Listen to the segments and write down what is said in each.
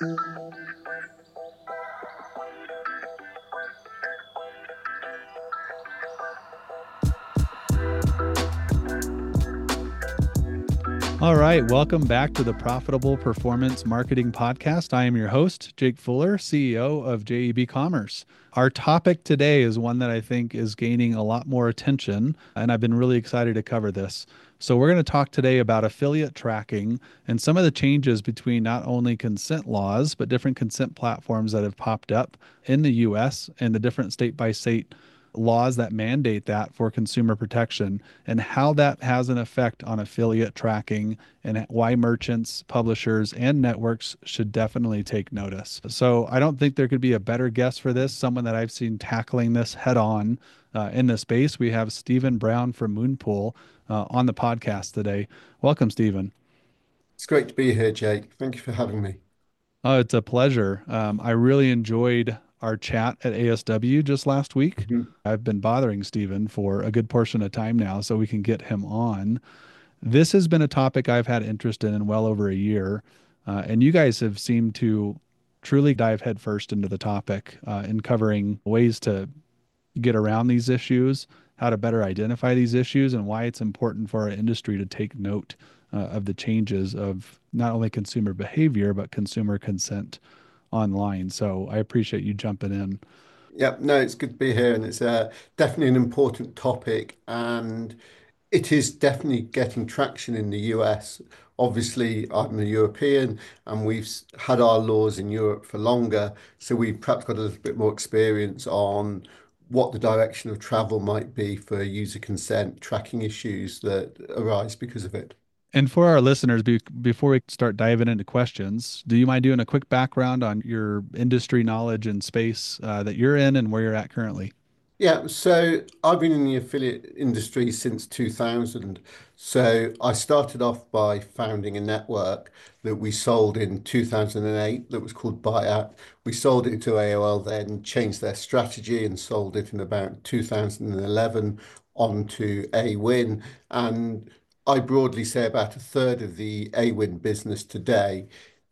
All right, welcome back to the Profitable Performance Marketing Podcast. I am your host, Jake Fuller, CEO of JEB Commerce. Our topic today is one that I think is gaining a lot more attention, and I've been really excited to cover this. So, we're going to talk today about affiliate tracking and some of the changes between not only consent laws, but different consent platforms that have popped up in the US and the different state by state laws that mandate that for consumer protection, and how that has an effect on affiliate tracking, and why merchants, publishers, and networks should definitely take notice. So I don't think there could be a better guest for this, someone that I've seen tackling this head on in the space. We have Stephen Brown from Moonpool on the podcast today. Welcome, Stephen. It's great to be here, Jake. Thank you for having me. Oh, it's a pleasure. I really enjoyed our chat at ASW just last week. Mhm. I've been bothering Stephen for a good portion of time now so we can get him on. This has been a topic I've had interest in well over a year. And you guys have seemed to truly dive headfirst into the topic in covering ways to get around these issues, how to better identify these issues, and why it's important for our industry to take note of the changes of not only consumer behavior, but consumer consent online. So I appreciate you jumping in. Yeah, no, it's good to be here, and it's definitely an important topic, and it is definitely getting traction in the US. Obviously, I'm a European, and we've had our laws in Europe for longer, so we've perhaps got a little bit more experience on what the direction of travel might be for user consent tracking issues that arise because of it. And for our listeners, before we start diving into questions, do you mind doing a quick background on your industry knowledge and space that you're in and where you're at currently? Yeah, so I've been in the affiliate industry since 2000. So I started off by founding a network that we sold in 2008 that was called Buyout. We sold it to AOL, then changed their strategy and sold it in about 2011 on to AWin. And I broadly say about a third of the AWin business today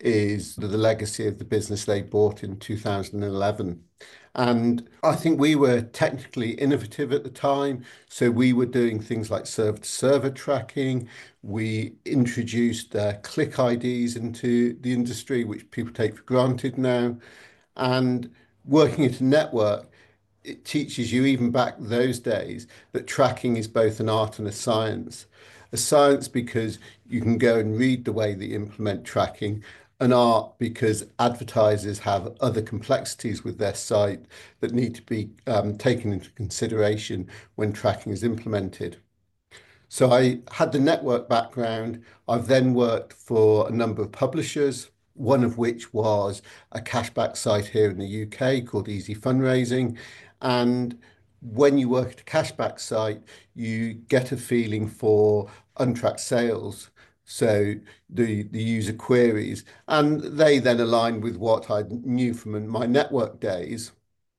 is the legacy of the business they bought in 2011. And I think we were technically innovative at the time. So we were doing things like server to server tracking. We introduced click IDs into the industry, which people take for granted now. And working at a network, it teaches you, even back those days, that tracking is both an art and a science. A science because you can go and read the way they implement tracking, an art because advertisers have other complexities with their site that need to be taken into consideration when tracking is implemented. So I had the network background. I've then worked for a number of publishers, one of which was a cashback site here in the UK called Easy Fundraising. And when you work at a cashback site, you get a feeling for untracked sales. So the user queries, and they then align with what I knew from my network days.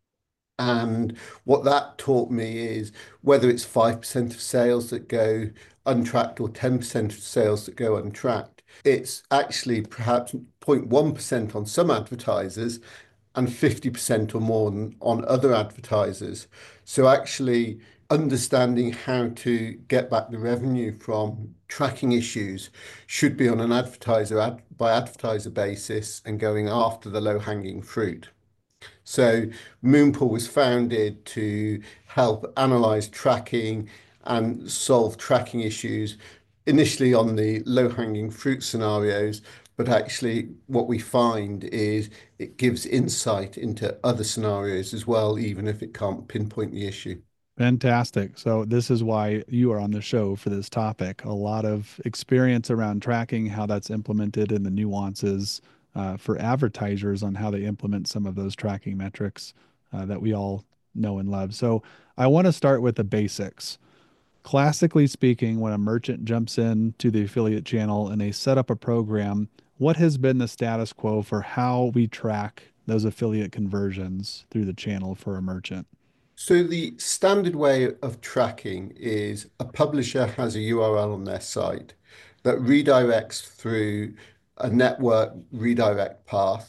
And what that taught me is whether it's 5% of sales that go untracked or 10% of sales that go untracked, it's actually perhaps 0.1% on some advertisers and 50% or more on other advertisers. So actually understanding how to get back the revenue from tracking issues should be on an advertiser by advertiser basis and going after the low hanging fruit. So Moonpool was founded to help analyze tracking and solve tracking issues, initially on the low-hanging fruit scenarios, but actually what we find is it gives insight into other scenarios as well, even if it can't pinpoint the issue. Fantastic. So this is why you are on the show for this topic. A lot of experience around tracking, how that's implemented, and the nuances for advertisers on how they implement some of those tracking metrics that we all know and love. So I want to start with the basics. Classically speaking, when a merchant jumps in to the affiliate channel and they set up a program, what has been the status quo for how we track those affiliate conversions through the channel for a merchant? So the standard way of tracking is a publisher has a URL on their site that redirects through a network redirect path.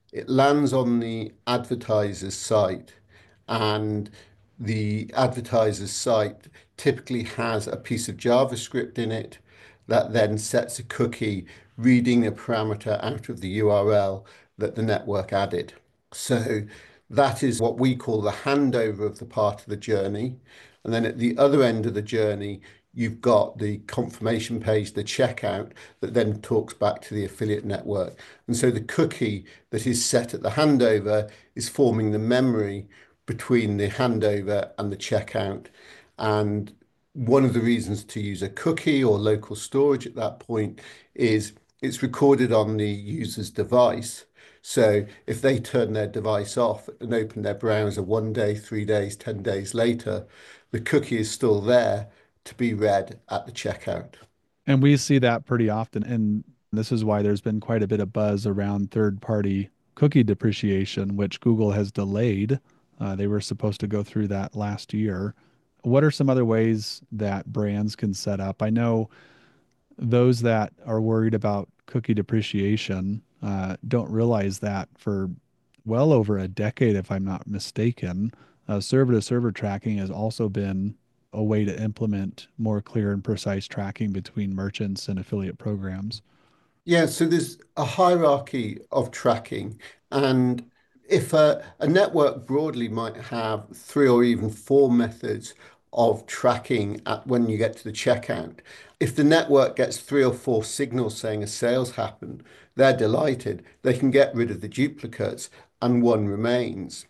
it lands on the advertiser's site, and the advertiser's site typically has a piece of JavaScript in it that then sets a cookie reading a parameter out of the URL that the network added. So that is what we call the handover of the part of the journey. And then at the other end of the journey, you've got the confirmation page, the checkout, that then talks back to the affiliate network. And so the cookie that is set at the handover is forming the memory between the handover and the checkout. And one of the reasons to use a cookie or local storage at that point is it's recorded on the user's device. So if they turn their device off and open their browser 1 day, 3 days, 10 days later, the cookie is still there to be read at the checkout. And we see that pretty often. And this is why there's been quite a bit of buzz around third party cookie depreciation, which Google has delayed. They were supposed to go through that last year. What are some other ways that brands can set up? I know those that are worried about cookie depreciation don't realize that for well over a decade, if I'm not mistaken, server to server tracking has also been a way to implement more clear and precise tracking between merchants and affiliate programs. Yeah, so there's a hierarchy of tracking, and if a network broadly might have three or even four methods of tracking at when you get to the checkout, if the network gets three or four signals saying a sales happened, they're delighted. They can get rid of the duplicates and one remains.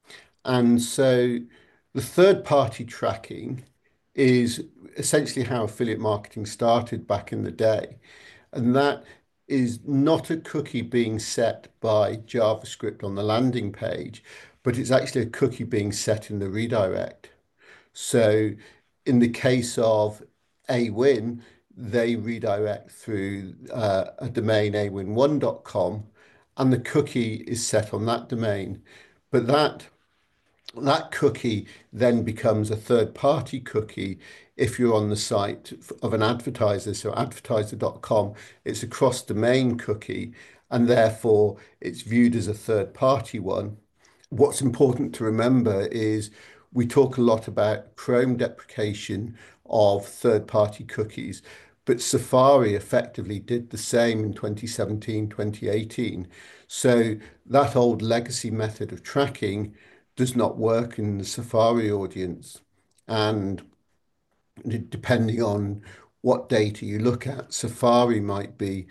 And so the third party tracking is essentially how affiliate marketing started back in the day. And that is not a cookie being set by JavaScript on the landing page, but it's actually a cookie being set in the redirect. So in the case of Awin, they redirect through a domain awin1.com, and the cookie is set on that domain. But that cookie then becomes a third-party cookie if you're on the site of an advertiser. So advertiser.com, it's a cross-domain cookie, and therefore it's viewed as a third-party one. What's important to remember is we talk a lot about Chrome deprecation of third-party cookies, but Safari effectively did the same in 2017, 2018. So that old legacy method of tracking does not work in the Safari audience. And depending on what data you look at, Safari might be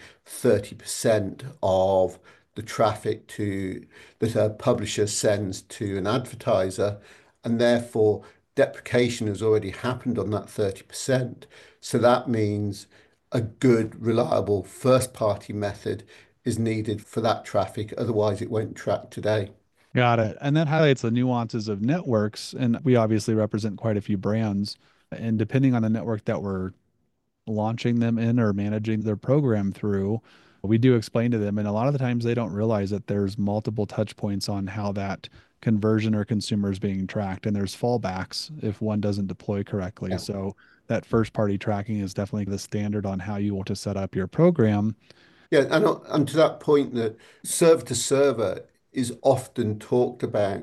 30% of the traffic to that a publisher sends to an advertiser, and therefore deprecation has already happened on that 30%. So that means a good, reliable first party method is needed for that traffic, otherwise it won't track today. Got it. And that highlights the nuances of networks. And we obviously represent quite a few brands. And depending on the network that we're launching them in or managing their program through, we do explain to them. And a lot of the times they don't realize that there's multiple touch points on how that conversion or consumer is being tracked. And there's fallbacks if one doesn't deploy correctly. Yeah. So that first party tracking is definitely the standard on how you want to set up your program. Yeah, and to that point, that server to server is often talked about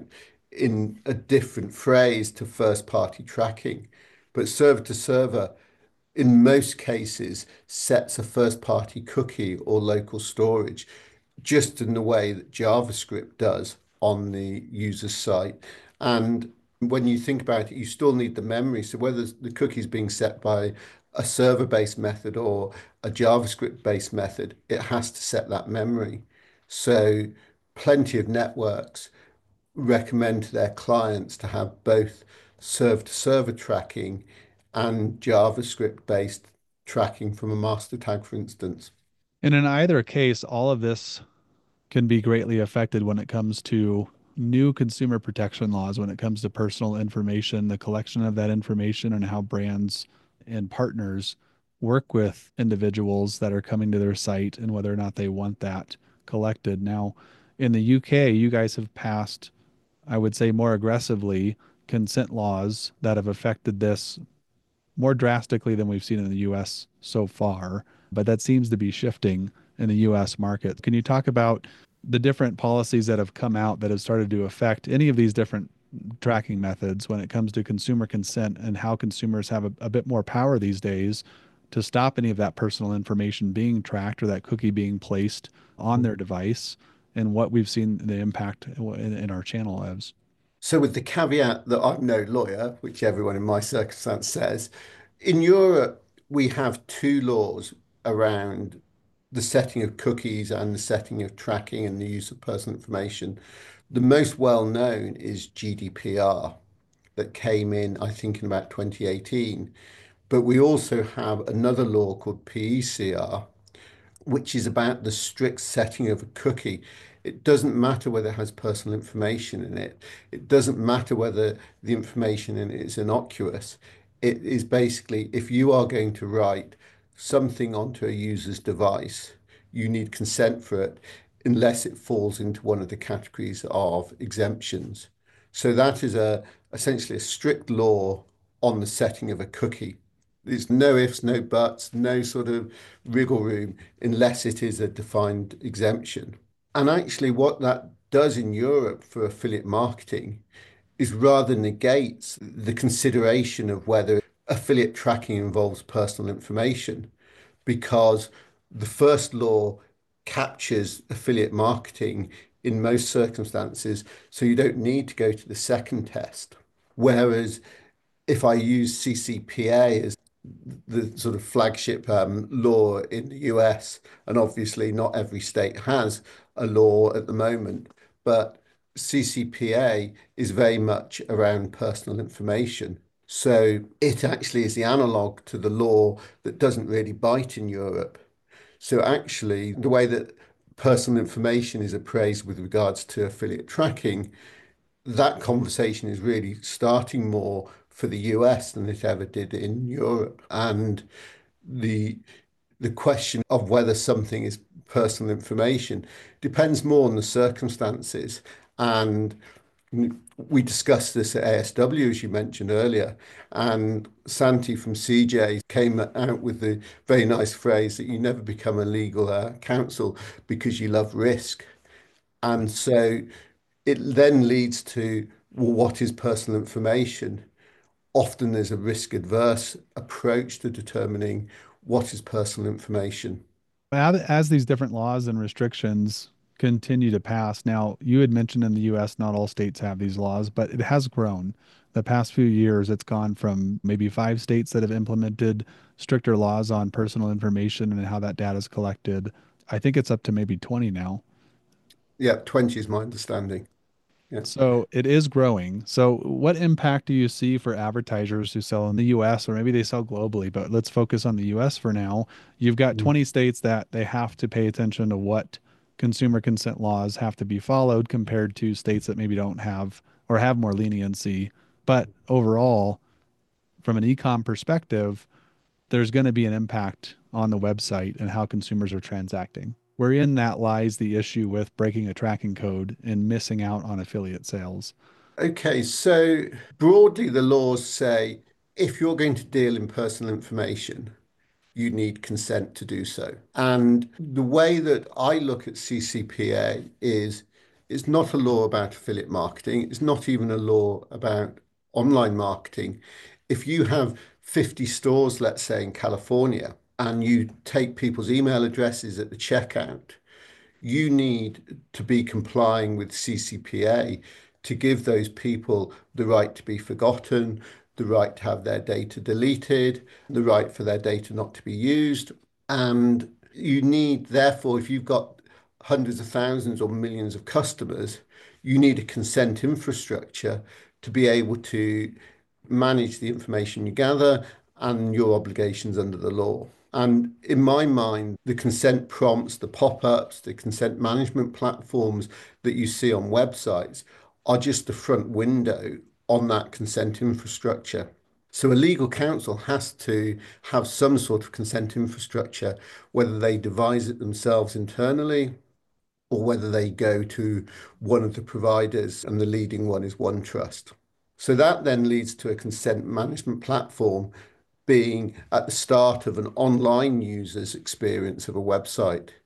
in a different phrase to first party tracking, but server to server in most cases sets a first party cookie or local storage just in the way that JavaScript does on the user site. And when you think about it, you still need the memory. So whether the cookie is being set by a server-based method or a JavaScript-based method, it has to set that memory. So plenty of networks recommend to their clients to have both server-to-server tracking and JavaScript-based tracking from a master tag, for instance. And in either case, all of this can be greatly affected when it comes to new consumer protection laws, when it comes to personal information, the collection of that information, and how brands and partners work with individuals that are coming to their site and whether or not they want that collected. Now, in the UK, you guys have passed, I would say, more aggressively consent laws that have affected this more drastically than we've seen in the US so far, but that seems to be shifting in the US market. Can you talk about the different policies that have come out that have started to affect any of these different tracking methods when it comes to consumer consent and how consumers have a bit more power these days to stop any of that personal information being tracked or that cookie being placed on their device and what we've seen the impact in our channel lives. So, with the caveat that I'm no lawyer, which everyone in my circumstance says, in Europe, we have two laws around the setting of cookies and the setting of tracking and the use of personal information. The most well known is GDPR that came in, I think, in about 2018. But we also have another law called PECR, which is about the strict setting of a cookie. It doesn't matter whether it has personal information in it. It doesn't matter whether the information in it is innocuous. It is basically if you are going to write something onto a user's device, you need consent for it unless it falls into one of the categories of exemptions. So that is essentially a strict law on the setting of a cookie. There's no ifs, no buts, no sort of wriggle room unless it is a defined exemption. And actually, what that does in Europe for affiliate marketing is rather negates the consideration of whether affiliate tracking involves personal information, because the first law captures affiliate marketing in most circumstances, so you don't need to go to the second test. Whereas if I use CCPA as the sort of flagship law in the US, and obviously not every state has a law at the moment, but CCPA is very much around personal information. So it actually is the analog to the law that doesn't really bite in Europe. So actually, the way that personal information is appraised with regards to affiliate tracking, that conversation is really starting more for the US than it ever did in Europe. And the the question of whether something is personal information depends more on the circumstances. And we discussed this at ASW, as you mentioned earlier, and Santi from CJ came out with the very nice phrase that you never become a legal counsel because you love risk. And so it then leads to, well, what is personal information? Often there's a risk adverse approach to determining what is personal information. As these different laws and restrictions continue to pass, now you had mentioned in the US, not all states have these laws, but it has grown. The past few years, it's gone from maybe 5 states that have implemented stricter laws on personal information and how that data is collected. I think it's up to maybe 20 now. Yeah, 20 is my understanding. Yeah. So it is growing. So what impact do you see for advertisers who sell in the US or maybe they sell globally, but let's focus on the US for now. You've got Mm. 20 states that they have to pay attention to what consumer consent laws have to be followed compared to states that maybe don't have or have more leniency. But overall, from an e-com perspective, there's going to be an impact on the website and how consumers are transacting. Wherein that lies the issue with breaking a tracking code and missing out on affiliate sales. Okay, so broadly, the laws say if you're going to deal in personal information, you need consent to do so. And the way that I look at CCPA is it's not a law about affiliate marketing. It's not even a law about online marketing. If you have 50 stores, let's say in California, and you take people's email addresses at the checkout, you need to be complying with CCPA to give those people the right to be forgotten, the right to have their data deleted, the right for their data not to be used. And you need, therefore, if you've got hundreds of thousands or millions of customers, you need a consent infrastructure to be able to manage the information you gather and your obligations under the law. And in my mind, the consent prompts, the pop-ups, the consent management platforms that you see on websites are just the front window on that consent infrastructure. So a legal counsel has to have some sort of consent infrastructure, whether they devise it themselves internally or whether they go to one of the providers, and the leading one is OneTrust. So that then leads to a consent management platform being at the start of an online user's experience of a website.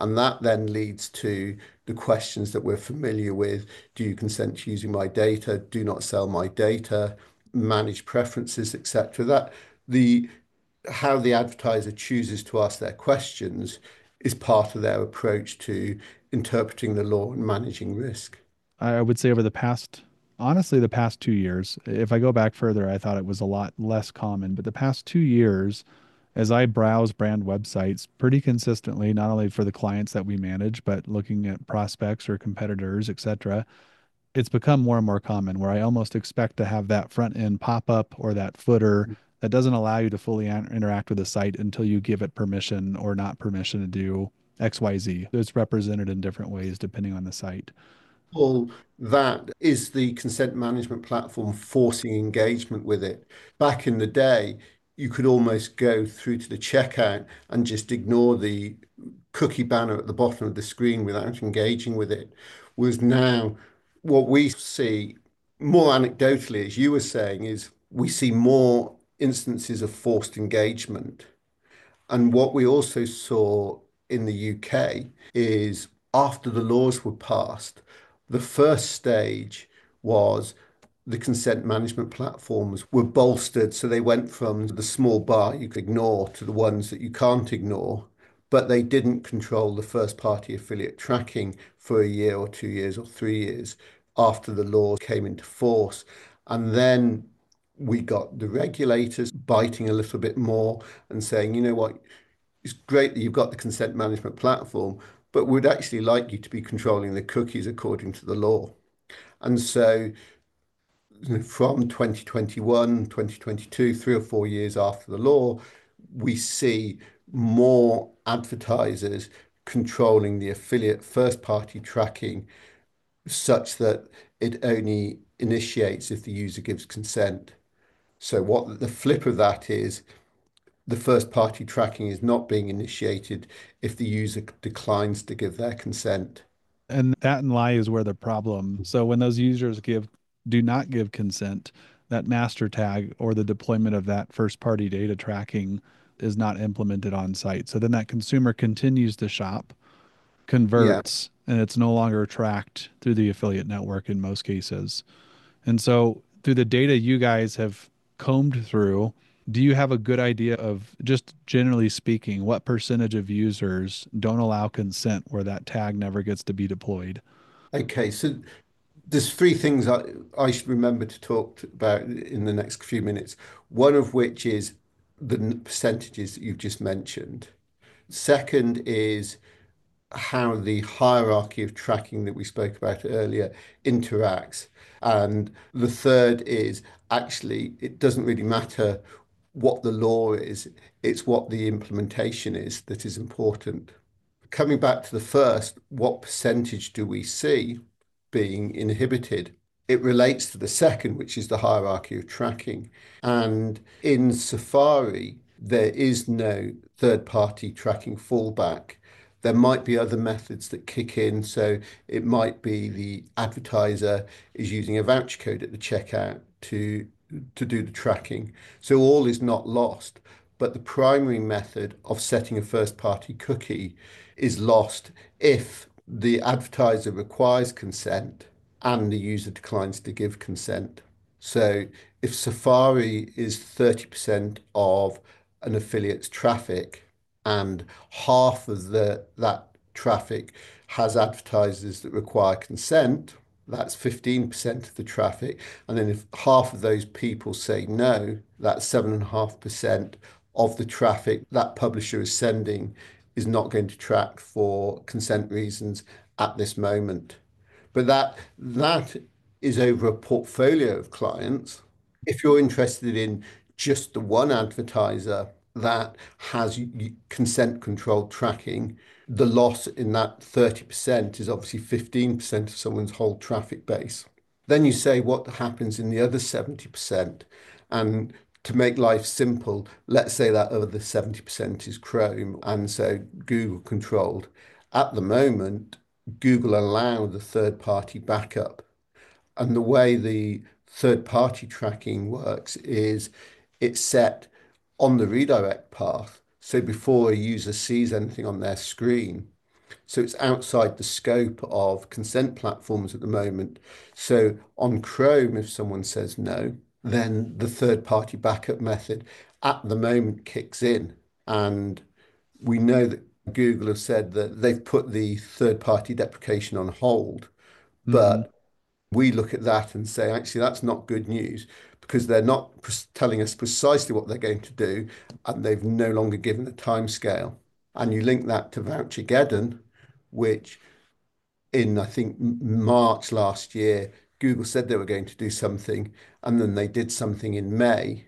And that then leads to the questions that we're familiar with. Do you consent to using my data? Do not sell my data, manage preferences, etc. That the how the advertiser chooses to ask their questions is part of their approach to interpreting the law and managing risk. I would say over the past, honestly, the past 2 years, if I go back further, I thought it was a lot less common, but the past 2 years, as I browse brand websites pretty consistently, not only for the clients that we manage, but looking at prospects or competitors, etc., it's become more and more common where I almost expect to have that front end pop up or that footer that doesn't allow you to fully interact with the site until you give it permission or not permission to do XYZ. It's represented in different ways depending on the site. All that is the consent management platform forcing engagement with it. Back in the day, you could almost go through to the checkout and just ignore the cookie banner at the bottom of the screen without engaging with it. Whereas now, what we see more anecdotally, as you were saying, is we see more instances of forced engagement. And what we also saw in the UK is after the laws were passed, the first stage was the consent management platforms were bolstered. So they went from the small bar you could ignore to the ones that you can't ignore, but they didn't control the first party affiliate tracking for a year or 2 years or 3 years after the laws came into force. And then we got the regulators biting a little bit more and saying, you know what, it's great that you've got the consent management platform, but we'd actually like you to be controlling the cookies according to the law. And so from 2021, 2022, 3 or 4 years after the law, we see more advertisers controlling the affiliate first party tracking such that it only initiates if the user gives consent. So what the flip of that is the first party tracking is not being initiated if the user declines to give their consent. And that and lie is where the problem. So when those users do not give consent, that master tag or the deployment of that first party data tracking is not implemented on site. So then that consumer continues to shop, Yeah. converts, and it's no longer tracked through the affiliate network in most cases. And so through the data you guys have combed through, do you have a good idea of just generally speaking, what percentage of users don't allow consent where that tag never gets to be deployed? Okay. So there's three things I should remember to talk about in the next few minutes. One of which is the percentages that you've just mentioned. Second is how the hierarchy of tracking that we spoke about earlier interacts. And the third is actually, it doesn't really matter what the law is, it's what the implementation is that is important. Coming back to the first, what percentage do we see being inhibited? It relates to the second, which is the hierarchy of tracking. And in Safari, there is no third-party tracking fallback. There might be other methods that kick in. So it might be the advertiser is using a voucher code at the checkout to do the tracking. So all is not lost. But the primary method of setting a first-party cookie is lost if the advertiser requires consent and the user declines to give consent. So if Safari is 30% of an affiliate's traffic and half of that traffic has advertisers that require consent, that's 15% of the traffic. And then if half of those people say no, that's 7.5% of the traffic that publisher is sending is not going to track for consent reasons at this moment. But that is over a portfolio of clients. If you're interested in just the one advertiser that has consent controlled tracking, the loss in that 30% is obviously 15% of someone's whole traffic base. Then you say what happens in the other 70%. And to make life simple, let's say that other 70% is Chrome and so Google controlled. At the moment, Google allow the third party backup. And the way the third party tracking works is it's set on the redirect path. So before a user sees anything on their screen, So it's outside the scope of consent platforms at the moment. So on Chrome, if someone says no, then the third party backup method at the moment kicks in. And we know that Google have said that they've put the third party deprecation on hold. Hmm. But we look at that and say, actually, that's not good news because they're not telling us precisely what they're going to do, and they've no longer given a timescale. And you link that to Vouchergeddon, which in, I think, March last year, Google said they were going to do something, and then they did something in May.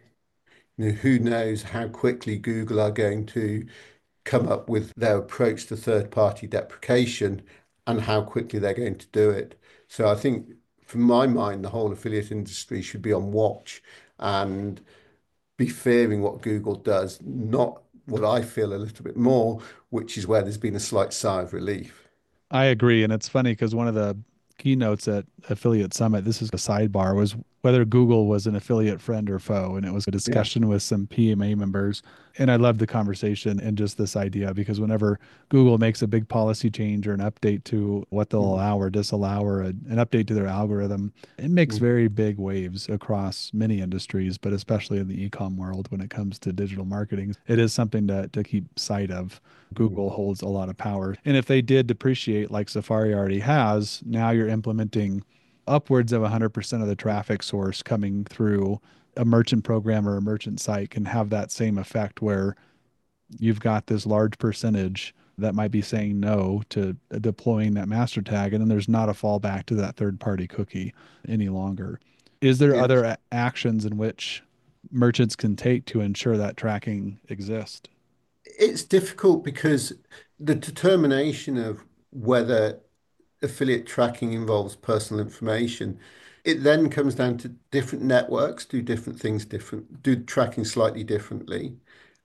Who knows how quickly Google are going to come up with their approach to third-party deprecation and how quickly they're going to do it. So I think, from my mind, the whole affiliate industry should be on watch and be fearing what Google does, not what I feel a little bit more, which is where there's been a slight sigh of relief. I agree. And it's funny because one of the keynotes at Affiliate Summit, this is a sidebar, was whether Google was an affiliate friend or foe. And it was a Yeah. discussion with some PMA members. And I loved the conversation and just this idea because whenever Google makes a big policy change or an update to what they'll Mm, allow or disallow or an update to their algorithm, it makes mm, very big waves across many industries, but especially in the e-com world when it comes to digital marketing. It is something to keep sight of. mm. Google holds a lot of power. And if they did depreciate like Safari already has, now you're implementing upwards of 100% of the traffic source coming through a merchant program or a merchant site can have that same effect where you've got this large percentage that might be saying no to deploying that master tag. And then there's not a fallback to that third party cookie any longer. Is there It's other actions in which merchants can take to ensure that tracking exists? it's difficult because the determination of whether affiliate tracking involves personal information. It then comes down to different networks do different things different, do tracking slightly differently,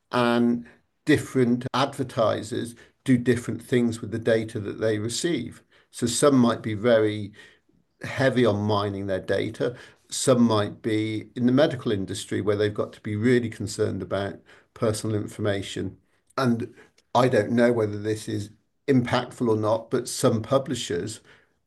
and different advertisers do different things with the data that they receive. So some might be very heavy on mining their data. Some might be in the medical industry where they've got to be really concerned about personal information. And I don't know whether this is impactful or not, but some publishers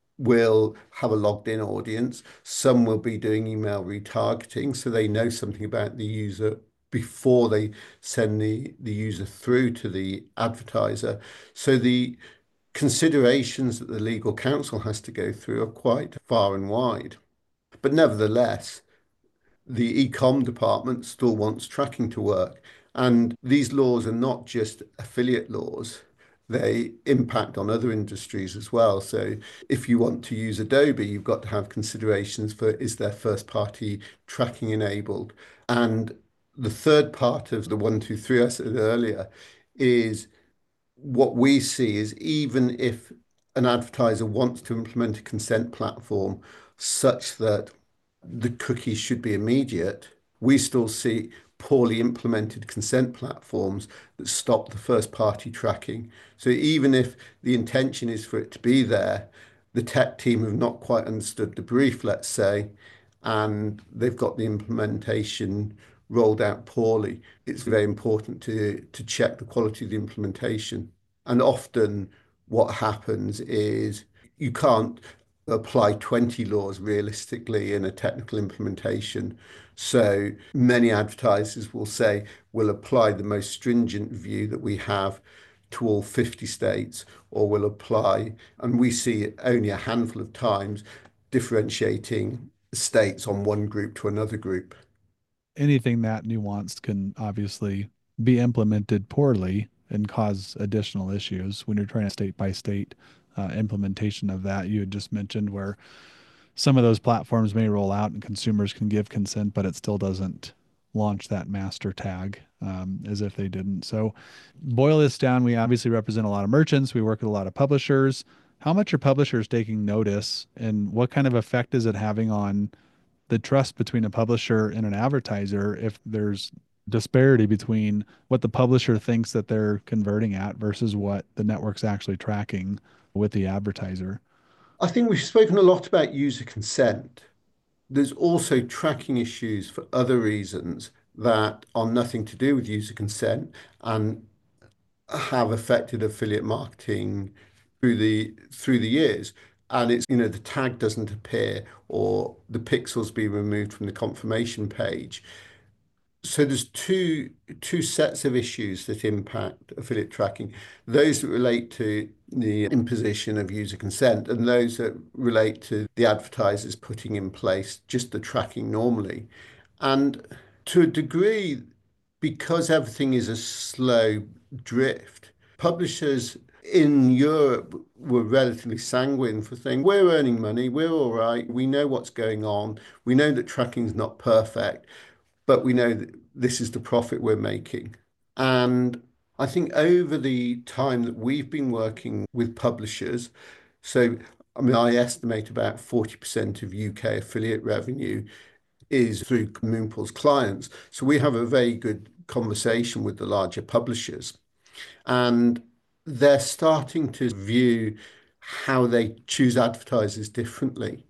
will have a logged in audience. Some will be doing email retargeting, so they know something about the user before they send the user through to the advertiser. So the considerations that the legal counsel has to go through are quite far and wide. But nevertheless, the e-com department still wants tracking to work. And these laws are not just affiliate laws. They impact on other industries as well. So if you want to use Adobe, you've got to have considerations for is their first party tracking enabled? And the third part of the one, two, three I said earlier is what we see is even if an advertiser wants to implement a consent platform such that the cookies should be immediate, we still see poorly implemented consent platforms that stop the first party tracking. So even if the intention is for it to be there, the tech team have not quite understood the brief, let's say, and they've got the implementation rolled out poorly. It's very important to check the quality of the implementation. And often what happens is you can't apply 20 laws realistically in a technical implementation. So many advertisers will say, we'll apply the most stringent view that we have to all 50 states, or we'll apply, and we see it only a handful of times, differentiating states on one group to another group. Anything that nuanced can obviously be implemented poorly and cause additional issues when you're trying to state by state implementation of that. You had just mentioned where some of those platforms may roll out and consumers can give consent, but it still doesn't launch that master tag as if they didn't. So, boil this down. We obviously represent a lot of merchants, we work with a lot of publishers. How much are publishers taking notice, and what kind of effect is it having on the trust between a publisher and an advertiser if there's disparity between what the publisher thinks that they're converting at versus what the network's actually tracking with the advertiser? I think we've spoken a lot about user consent. There's also tracking issues for other reasons that are nothing to do with user consent and have affected affiliate marketing through the years, and it's, the tag doesn't appear or the pixels be removed from the confirmation page. So there's two sets of issues that impact affiliate tracking. Those that relate to the imposition of user consent, and those that relate to the advertisers putting in place just the tracking normally. And to a degree, because everything is a slow drift, publishers in Europe were relatively sanguine for saying, we're earning money, we're all right, we know what's going on, we know that tracking's not perfect, but we know that this is the profit we're making. And I think over the time that we've been working with publishers, so I mean, I estimate about 40% of UK affiliate revenue is through Moonpool's clients. So we have a very good conversation with the larger publishers, and they're starting to view how they choose advertisers differently.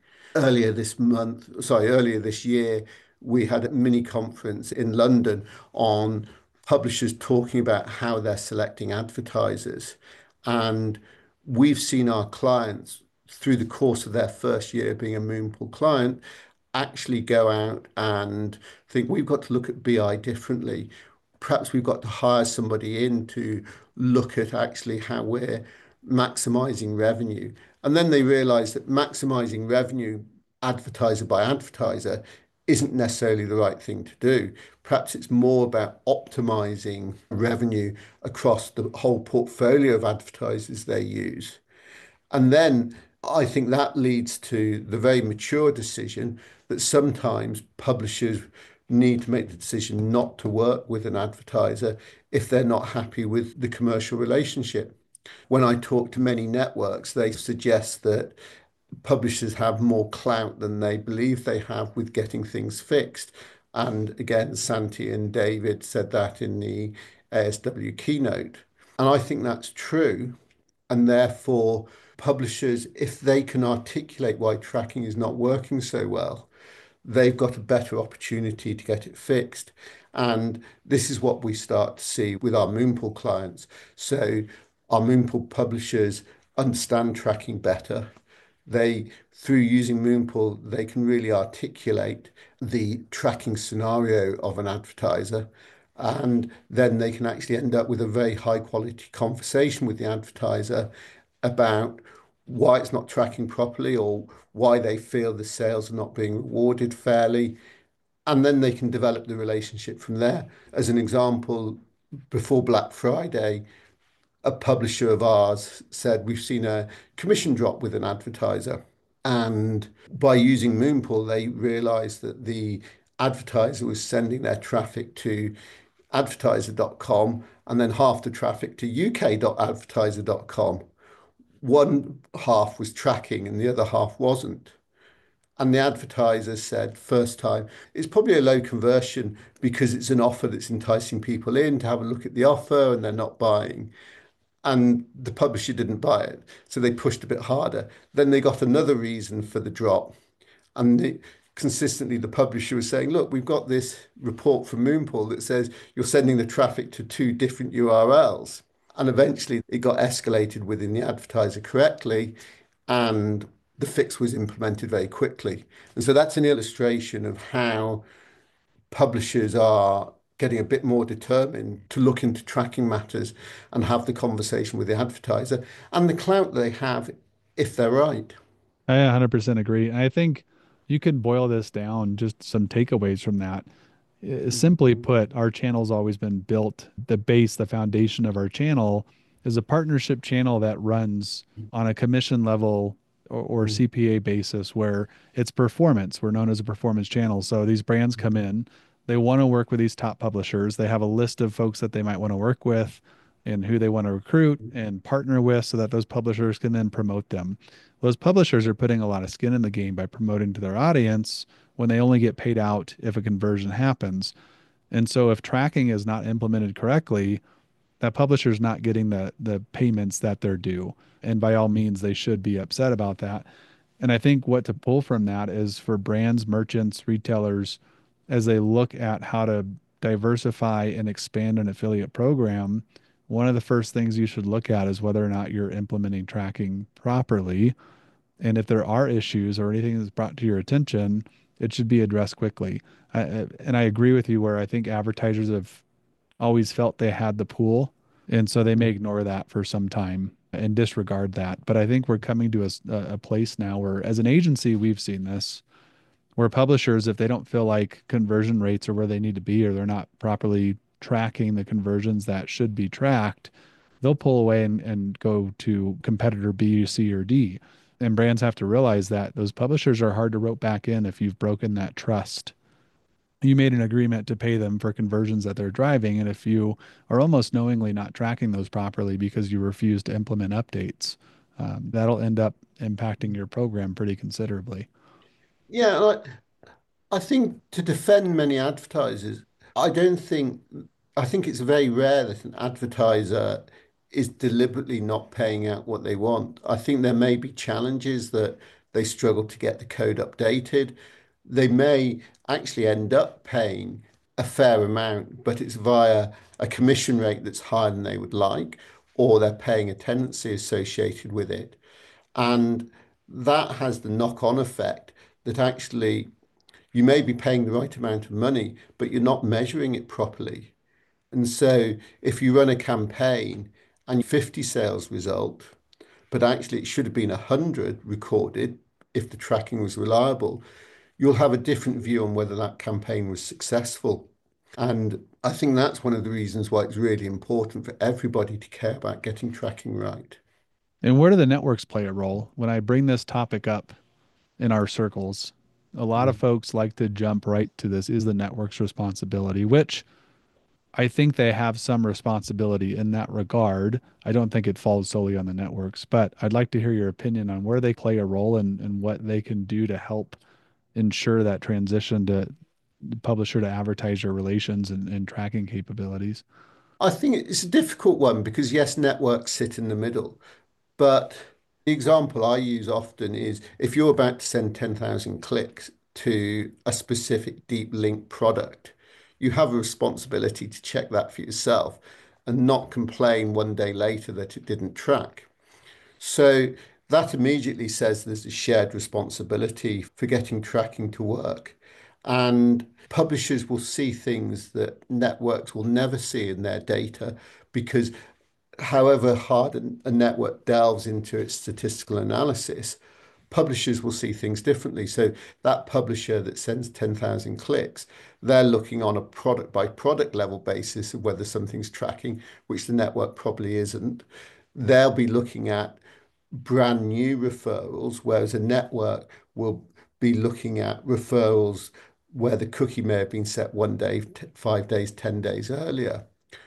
Earlier this year, we had a mini conference in London on publishers talking about how they're selecting advertisers. And we've seen our clients through the course of their first year being a Moonpool client actually go out and think we've got to look at BI differently. Perhaps we've got to hire somebody in to look at actually how we're maximizing revenue. And then they realize that maximizing revenue advertiser by advertiser isn't necessarily the right thing to do. Perhaps it's more about optimizing revenue across the whole portfolio of advertisers they use. And then I think that leads to the very mature decision that sometimes publishers need to make the decision not to work with an advertiser if they're not happy with the commercial relationship. When I talk to many networks, they suggest that publishers have more clout than they believe they have with getting things fixed. And again, Santi and David said that in the ASW keynote. And I think that's true. And therefore, publishers, if they can articulate why tracking is not working so well, they've got a better opportunity to get it fixed. And this is what we start to see with our Moonpool clients. So our Moonpool publishers understand tracking better. They, through using Moonpool, they can really articulate the tracking scenario of an advertiser. And then they can actually end up with a very high quality conversation with the advertiser about why it's not tracking properly or why they feel the sales are not being rewarded fairly. And then they can develop the relationship from there. As an example, before Black Friday, a publisher of ours said, we've seen a commission drop with an advertiser. And by using Moonpool, they realized that the advertiser was sending their traffic to advertiser.com and then half the traffic to uk.advertiser.com. One half was tracking and the other half wasn't. And the advertiser said, first time, it's probably a low conversion because it's an offer that's enticing people in to have a look at the offer and they're not buying. And the publisher didn't buy it. So they pushed a bit harder. Then they got another reason for the drop. And consistently, the publisher was saying, look, we've got this report from Moonpool that says you're sending the traffic to two different URLs. And eventually it got escalated within the advertiser correctly. And the fix was implemented very quickly. And so that's an illustration of how publishers are getting a bit more determined to look into tracking matters and have the conversation with the advertiser and the clout they have if they're right. I 100% agree. And I think you can boil this down, just some takeaways from that. Simply put, our channel's always been built, the base, the foundation of our channel is a partnership channel that runs on a commission level or CPA basis where it's performance. We're known as a performance channel. So these brands come in, they want to work with these top publishers. They have a list of folks that they might want to work with and who they want to recruit and partner with so that those publishers can then promote them. Those publishers are putting a lot of skin in the game by promoting to their audience when they only get paid out if a conversion happens. And so if tracking is not implemented correctly, that publisher's not getting the payments that they're due. And by all means, they should be upset about that. And I think what to pull from that is for brands, merchants, retailers, as they look at how to diversify and expand an affiliate program, one of the first things you should look at is whether or not you're implementing tracking properly. And if there are issues or anything that's brought to your attention, it should be addressed quickly. And I agree with you where I think advertisers have always felt they had the pool. And so they may ignore that for some time and disregard that. But I think we're coming to a place now where, as an agency, we've seen this where publishers, if they don't feel like conversion rates are where they need to be or they're not properly tracking the conversions that should be tracked, they'll pull away and go to competitor B, C, or D. And brands have to realize that those publishers are hard to rope back in if you've broken that trust. You made an agreement to pay them for conversions that they're driving. And if you are almost knowingly not tracking those properly because you refuse to implement updates, that'll end up impacting your program pretty considerably. Yeah, I think to defend many advertisers, I don't think, I think it's very rare that an advertiser is deliberately not paying out what they want. I think there may be challenges that they struggle to get the code updated. They may actually end up paying a fair amount, but it's via a commission rate that's higher than they would like, or they're paying a tenancy associated with it. And that has the knock-on effect that actually you may be paying the right amount of money, but you're not measuring it properly. And so if you run a campaign and 50 sales result, but actually it should have been 100 recorded if the tracking was reliable, you'll have a different view on whether that campaign was successful. And I think that's one of the reasons why it's really important for everybody to care about getting tracking right. And where do the networks play a role? When I bring this topic up in our circles, a lot of Mm. folks like to jump right to this is the network's responsibility, which I think they have some responsibility in that regard. I don't think it falls solely on the networks, but I'd like to hear your opinion on where they play a role and what they can do to help ensure that transition to publisher to advertiser relations and tracking capabilities. I think it's a difficult one because yes, networks sit in the middle. But the example I use often is if you're about to send 10,000 clicks to a specific deep link product, you have a responsibility to check that for yourself and not complain one day later that it didn't track. So that immediately says there's a shared responsibility for getting tracking to work. And publishers will see things that networks will never see in their data because however hard a network delves into its statistical analysis, publishers will see things differently. So that publisher that sends 10,000 clicks, they're looking on a product by product level basis of whether something's tracking, which the network probably isn't. They'll be looking at brand new referrals, whereas a network will be looking at referrals where the cookie may have been set one day, 5 days, 10 days earlier.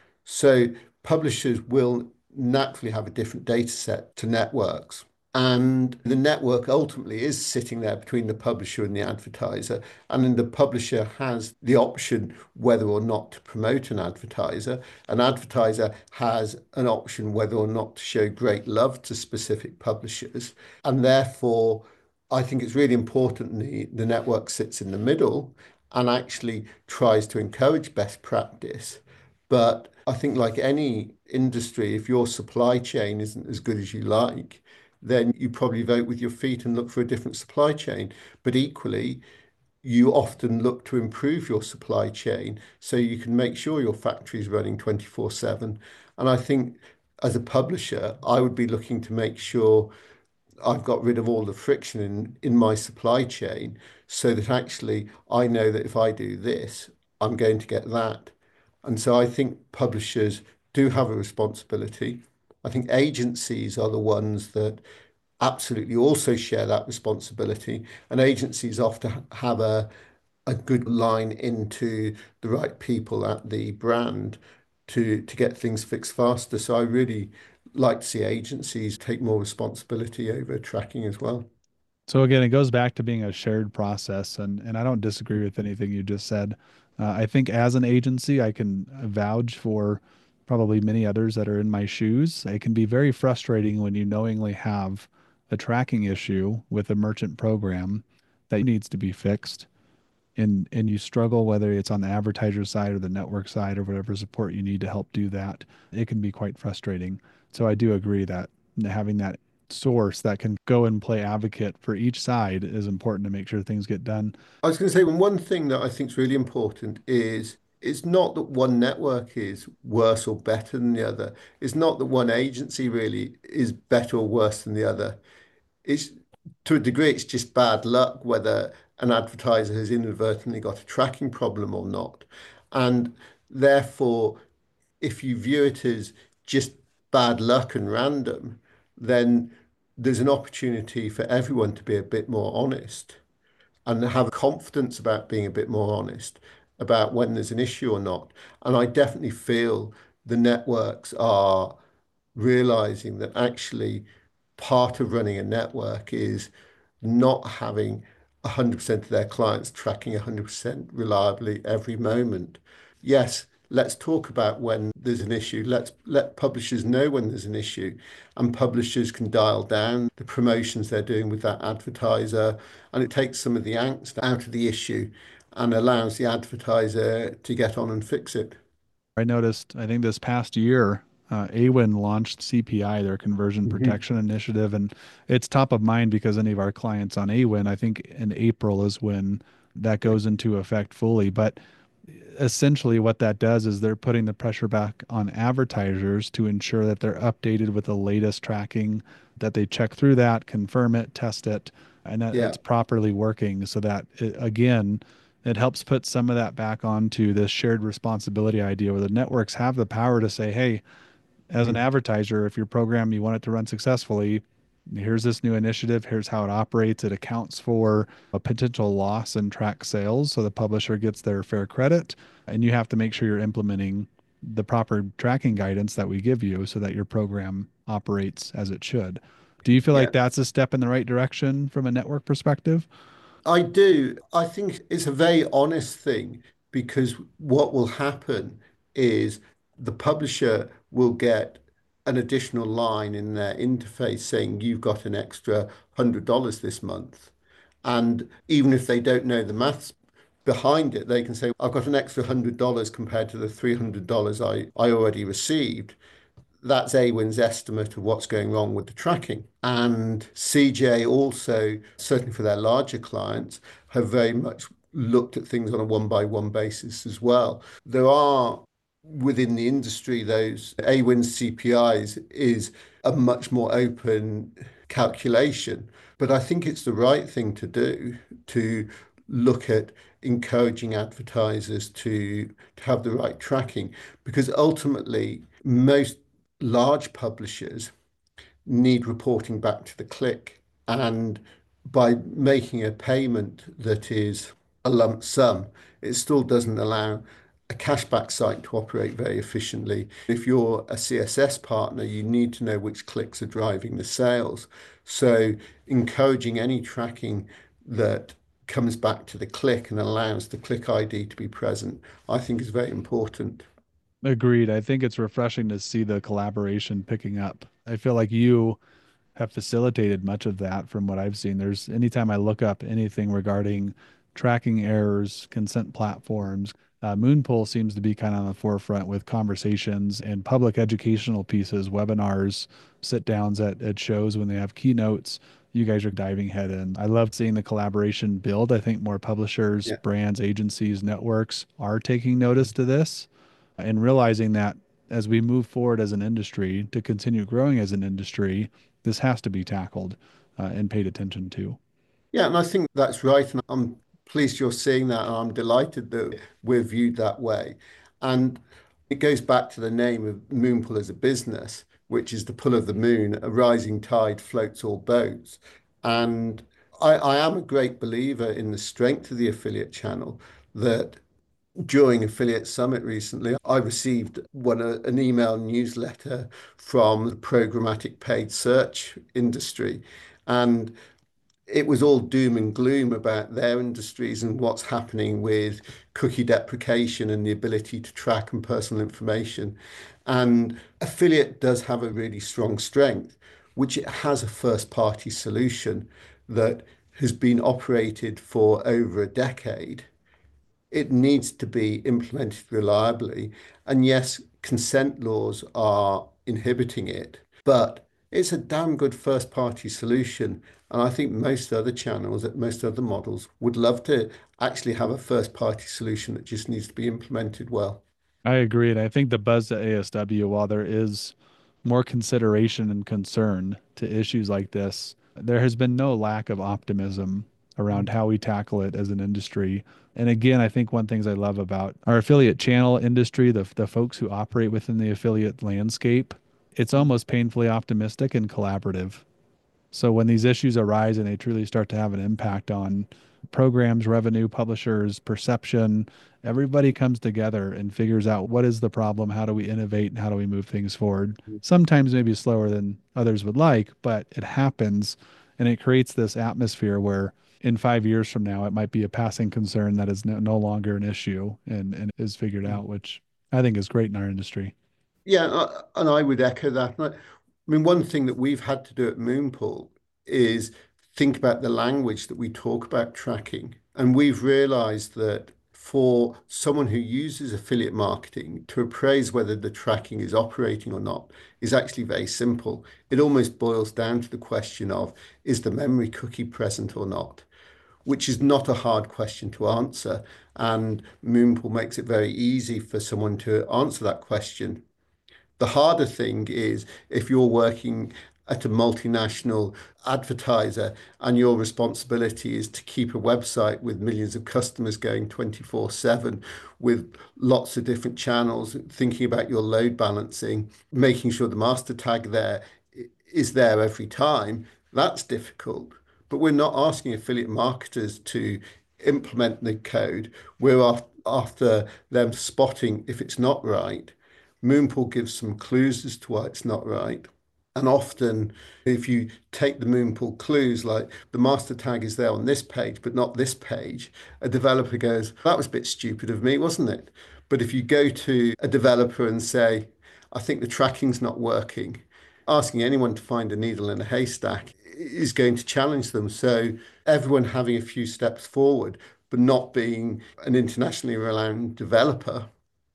So publishers will naturally have a different data set to networks. And the network ultimately is sitting there between the publisher and the advertiser. And then the publisher has the option whether or not to promote an advertiser. An advertiser has an option whether or not to show great love to specific publishers. And therefore, I think it's really important the network sits in the middle and actually tries to encourage best practice. But I think, like any industry, if your supply chain isn't as good as you like, then you probably vote with your feet and look for a different supply chain. But equally, you often look to improve your supply chain so you can make sure your factory is running 24/7. And I think as a publisher, I would be looking to make sure I've got rid of all the friction in my supply chain so that actually I know that if I do this, I'm going to get that. And so I think publishers do have a responsibility. I think agencies are the ones that absolutely also share that responsibility. And agencies often have a good line into the right people at the brand to get things fixed faster. So I really like to see agencies take more responsibility over tracking as well. So again, it goes back to being a shared process, and I don't disagree with anything you just said. I think as an agency, I can vouch for probably many others that are in my shoes. It can be very frustrating when you knowingly have a tracking issue with a merchant program that needs to be fixed. and you struggle, whether it's on the advertiser side or the network side or whatever support you need to help do that, it can be quite frustrating. So I do agree that having that source that can go and play advocate for each side is important to make sure things get done. I was going to say, one thing that I think is really important is it's not that one network is worse or better than the other. It's not that one agency really is better or worse than the other. It's to a degree, it's just bad luck whether an advertiser has inadvertently got a tracking problem or not. And therefore, if you view it as just bad luck and random, then there's an opportunity for everyone to be a bit more honest and have confidence about being a bit more honest about when there's an issue or not. And I definitely feel the networks are realizing that actually part of running a network is not having 100% of their clients tracking 100% reliably every moment. Yes, let's talk about when there's an issue. Let's let publishers know when there's an issue, and publishers can dial down the promotions they're doing with that advertiser, and it takes some of the angst out of the issue and allows the advertiser to get on and fix it. I noticed, I think this past year, AWIN launched CPI, their conversion Mhm. protection initiative, and it's top of mind because any of our clients on AWIN, I think in April is when that Yeah. goes into effect fully. But essentially, what that does is they're putting the pressure back on advertisers to ensure that they're updated with the latest tracking, that they check through that, confirm it, test it, and that Yeah. it's properly working so that, again, it helps put some of that back onto this shared responsibility idea where the networks have the power to say, hey, as an Mhm. advertiser, if your program you want it to run successfully, here's this new initiative, here's how it operates. It accounts for a potential loss in track sales so the publisher gets their fair credit. And you have to make sure you're implementing the proper tracking guidance that we give you so that your program operates as it should. Do you feel like Yeah. that's a step in the right direction from a network perspective? I do. I think it's a very honest thing because what will happen is the publisher will get an additional line in their interface saying you've got an extra $100 this month. And even if they don't know the maths behind it, they can say, I've got an extra $100 compared to the $300 I already received. That's AWIN's estimate of what's going wrong with the tracking. And CJ also, certainly for their larger clients, have very much looked at things on a one by one basis as well. There are within the industry, those AWIN's CPIs is a much more open calculation. But I think it's the right thing to do to look at encouraging advertisers to have the right tracking because ultimately most large publishers need reporting back to the click. And by making a payment that is a lump sum, it still doesn't allow a cashback site to operate very efficiently. If you're a CSS partner, you need to know which clicks are driving the sales. So encouraging any tracking that comes back to the click and allows the click ID to be present, I think is very important. Agreed. I think it's refreshing to see the collaboration picking up. I feel like you have facilitated much of that from what I've seen. There's anytime I look up anything regarding tracking errors, consent platforms, Moonpool seems to be kind of on the forefront with conversations and public educational pieces, webinars, sit downs at shows when they have keynotes. You guys are diving head in. I love seeing the collaboration build. I think more publishers, Yeah. brands, agencies, networks are taking notice to this and realizing that as we move forward as an industry to continue growing as an industry, this has to be tackled and paid attention to. Yeah, and I think that's right. And I'm pleased you're seeing that. And I'm delighted that we're viewed that way. And it goes back to the name of Moonpool as a business, which is the pull of the moon, a rising tide floats all boats. And I am a great believer in the strength of the affiliate channel that during Affiliate Summit recently, I received an email newsletter from the programmatic paid search industry. And it was all doom and gloom about their industries and what's happening with cookie deprecation and the ability to track and personal information. And Affiliate does have a really strong strength, which it has a first party solution that has been operated for over a decade. It needs to be implemented reliably. And yes, consent laws are inhibiting it, but it's a damn good first party solution. And I think most other channels, most other models would love to actually have a first party solution that just needs to be implemented well. I agree. And I think the buzz at ASW, while there is more consideration and concern to issues like this, there has been no lack of optimism around how we tackle it as an industry. And again, I think one things I love about our affiliate channel industry, the folks who operate within the affiliate landscape, it's almost painfully optimistic and collaborative. So when these issues arise and they truly start to have an impact on programs, revenue, publishers, perception, everybody comes together and figures out what is the problem, how do we innovate, and how do we move things forward. Sometimes maybe slower than others would like, but it happens and it creates this atmosphere where in 5 years from now, it might be a passing concern that is no longer an issue and is figured out, which I think is great in our industry. Yeah, and I would echo that. I mean, one thing that we've had to do at Moonpool is think about the language that we talk about tracking. And we've realized that for someone who uses affiliate marketing to appraise whether the tracking is operating or not is actually very simple. It almost boils down to the question of, is the memory cookie present or not? Which is not a hard question to answer. And Moonpool makes it very easy for someone to answer that question. The harder thing is if you're working at a multinational advertiser and your responsibility is to keep a website with millions of customers going 24/7 with lots of different channels, thinking about your load balancing, making sure the master tag there is there every time, that's difficult. But we're not asking affiliate marketers to implement the code. We're after them spotting if it's not right. Moonpool gives some clues as to why it's not right. And often, if you take the Moonpool clues, like the master tag is there on this page, but not this page, a developer goes, that was a bit stupid of me, wasn't it? But if you go to a developer and say, I think the tracking's not working, asking anyone to find a needle in a haystack is going to challenge them. So everyone having a few steps forward, but not being an internationally renowned developer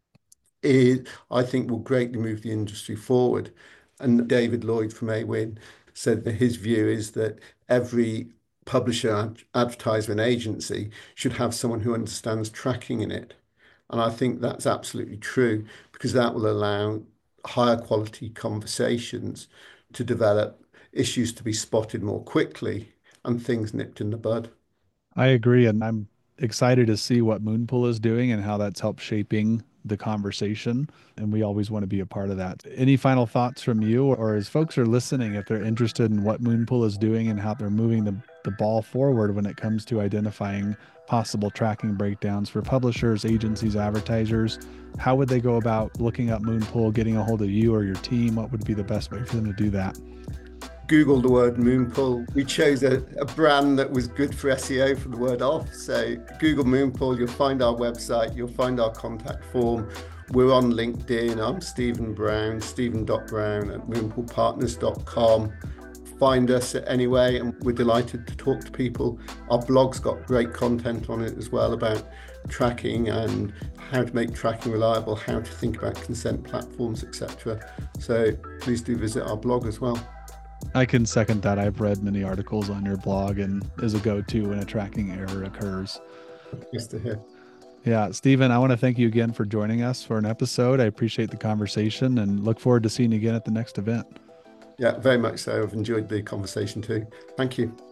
is, I think, will greatly move the industry forward. And David Lloyd from AWIN said that his view is that every publisher, advertiser, and agency should have someone who understands tracking in it. And I think that's absolutely true because that will allow higher quality conversations to develop, issues to be spotted more quickly, and things nipped in the bud. I agree, and I'm excited to see what Moonpool is doing and how that's helped shaping the conversation. And we always want to be a part of that. Any final thoughts from you, or as folks are listening, if they're interested in what Moonpool is doing and how they're moving the ball forward when it comes to identifying possible tracking breakdowns for publishers, agencies, advertisers, how would they go about looking up Moonpool, getting a hold of you or your team? What would be the best way for them to do that? Google the word Moonpool. We chose a brand that was good for SEO from the word off. So Google Moonpool, you'll find our website, you'll find our contact form. We're on LinkedIn. I'm Stephen Brown, Stephen.Brown at moonpoolpartners.com. Find us anyway, and we're delighted to talk to people. Our blog's got great content on it as well about tracking and how to make tracking reliable, how to think about consent platforms, etc. So please do visit our blog as well. I can second that. I've read many articles on your blog and is a go-to when a tracking error occurs. Nice to hear. Yeah, Stephen, I want to thank you again for joining us for an episode. I appreciate the conversation and look forward to seeing you again at the next event. Yeah, very much so. I've enjoyed the conversation too. Thank you.